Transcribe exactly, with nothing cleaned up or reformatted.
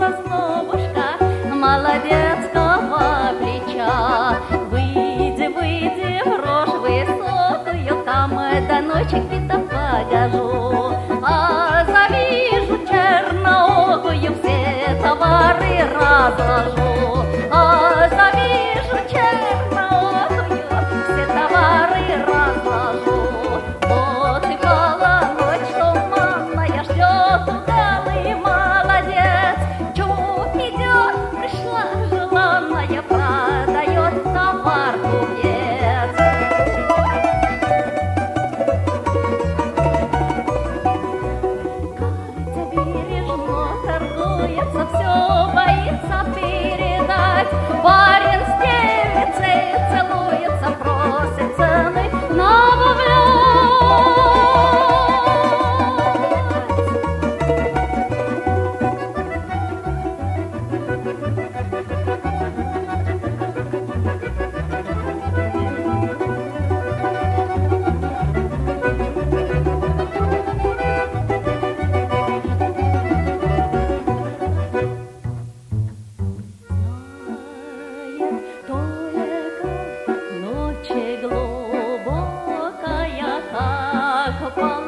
зазнобушка молодецкого плеча. Выйди, выйди в рожь высокую, там до ночи где-то погожу. А завижу черноокую, все товары разложу. А завижу черноокую, все товары разложу. Вот и полночь туманная ждет удалый молодец. Чуть идет, пришла желанная, продает товар купец. Катя бережно торгуется, все боится передать. Барин с девицей целуется, просит цены набавлять. Только ночь глубокая, как